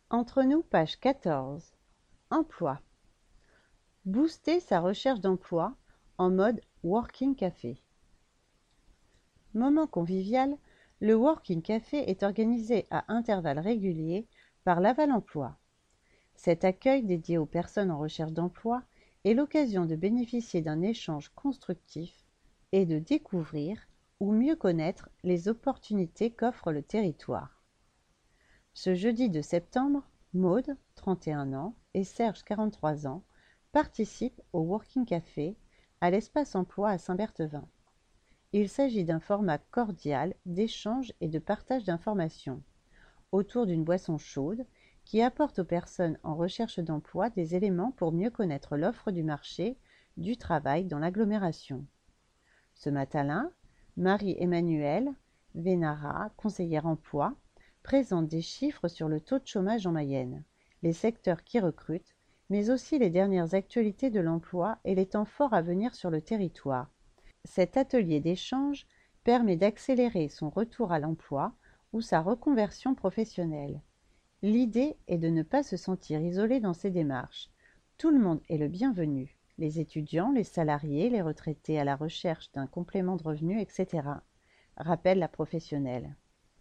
Entre nous, page 14. Emploi. Booster sa recherche d'emploi en mode Working Café. Moment convivial, le Working Café est organisé à intervalles réguliers par Laval Emploi. Cet accueil dédié aux personnes en recherche d'emploi est l'occasion de bénéficier d'un échange constructif et de découvrir ou mieux connaître les opportunités qu'offre le territoire. Ce jeudi de septembre, Maude, 31 ans, et Serge, 43 ans, participent au Working Café à l'Espace Emploi à Saint-Berthevin. Il s'agit d'un format cordial d'échange et de partage d'informations autour d'une boisson chaude qui apporte aux personnes en recherche d'emploi des éléments pour mieux connaître l'offre du marché du travail dans l'agglomération. Ce matin-là, Marie-Emmanuelle Vénara, conseillère emploi, présente des chiffres sur le taux de chômage en Mayenne, les secteurs qui recrutent, mais aussi les dernières actualités de l'emploi et les temps forts à venir sur le territoire. Cet atelier d'échange permet d'accélérer son retour à l'emploi ou sa reconversion professionnelle. L'idée est de ne pas se sentir isolé dans ces démarches. Tout le monde est le bienvenu, les étudiants, les salariés, les retraités à la recherche d'un complément de revenu, etc., rappelle la professionnelle.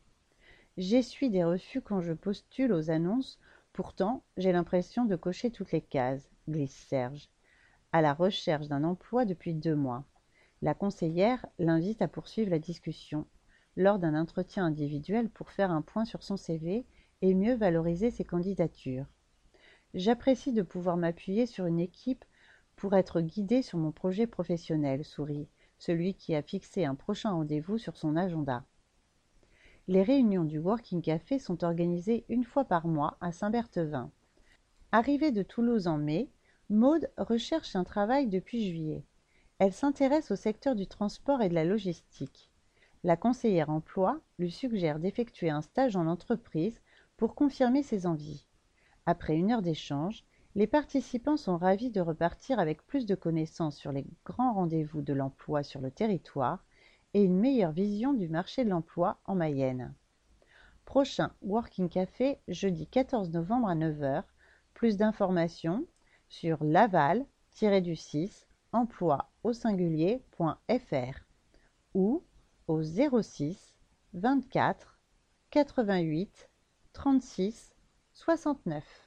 J'essuie des refus quand je postule aux annonces, pourtant j'ai l'impression de cocher toutes les cases, glisse Serge, à la recherche d'un emploi depuis 2 mois. La conseillère l'invite à poursuivre la discussion lors d'un entretien individuel pour faire un point sur son CV et mieux valoriser ses candidatures. J'apprécie de pouvoir m'appuyer sur une équipe pour être guidée sur mon projet professionnel, sourit celui qui a fixé un prochain rendez-vous sur son agenda. Les réunions du Working Café sont organisées 1 fois par mois à Saint-Berthevin. Arrivée de Toulouse en mai, Maude recherche un travail depuis juillet. Elle s'intéresse au secteur du transport et de la logistique. La conseillère emploi lui suggère d'effectuer un stage en entreprise pour confirmer ses envies. Après 1 heure d'échange, les participants sont ravis de repartir avec plus de connaissances sur les grands rendez-vous de l'emploi sur le territoire et une meilleure vision du marché de l'emploi en Mayenne. Prochain Working Café, jeudi 14 novembre à 9 heures. Plus d'informations sur laval-du-6 emploi au singulier.fr ou au 06 24 88 36 69.